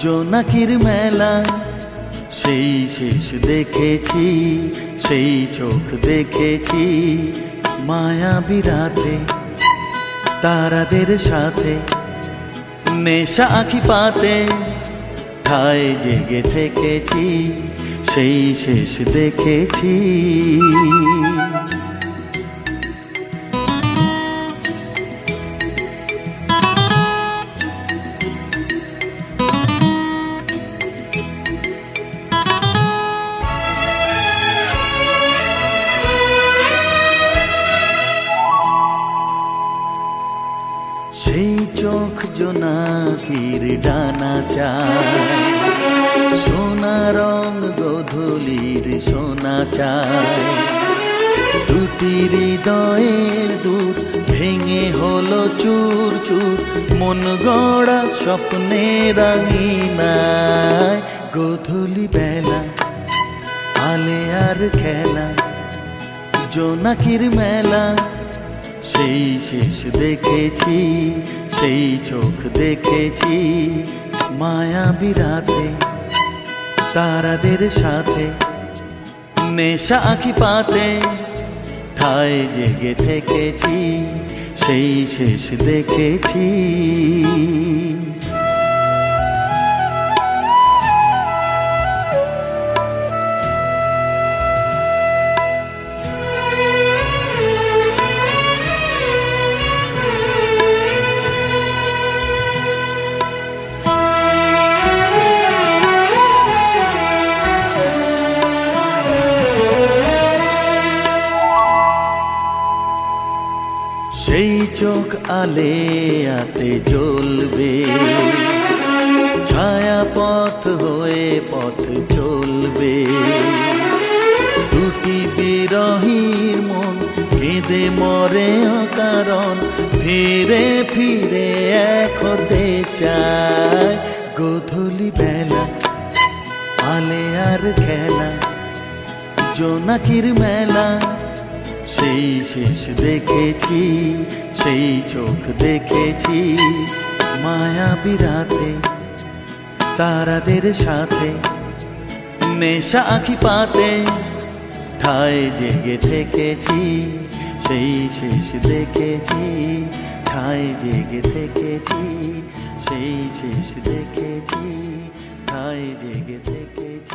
জোনাকির মেলা সেই শেষ দেখেছি, সেই চোখ দেখেছি মায়াবী রাতে তারাদের সাথে। নেশা আঁখি পাতে ঠায় জেগে থেকেছি, সেই শেষ দেখেছি। সেই চোখ জোনাকির ডানা চায়, সোনা রং গোধূলির সোনা চায়। দুটি হৃদয়ের দূর ভেঙে হলো চুর চুর, মন গড়া স্বপ্নের আঙিনায়। গোধূলি বেলা আলে আর খেলা, জোনাকির মেলা সেই শেষ দেখেছি, সেই চোখ দেখেছি মায়াবী রাতে তারাদের সাথে। নেশা আঁখি পাতে ঠায় জেগে থেকেছি, সেই শেষ দেখেছি। সেই চোখ আলে আতে জ্বলবে, ছায়া পথ হয়ে পথ চলবে। দুটি বিরহীর মন কেঁদে মরে অকারণ, ফিরে ফিরে এক হতে চায়। গোধূলি বেলা আলে আর খেলা, জোনাকির মেলা সেই শেষ দেখেছি, সেই চোখ দেখেছি মায়াবী রাতে তারাদের সাথে। নেশা আঁখি পাতে ঠায় জেগে থেকেছি, সেই শেষ দেখেছি। ঠায় জেগে থেকেছি, সেই শেষ দেখেছি। ঠায় জেগে থেকেছি।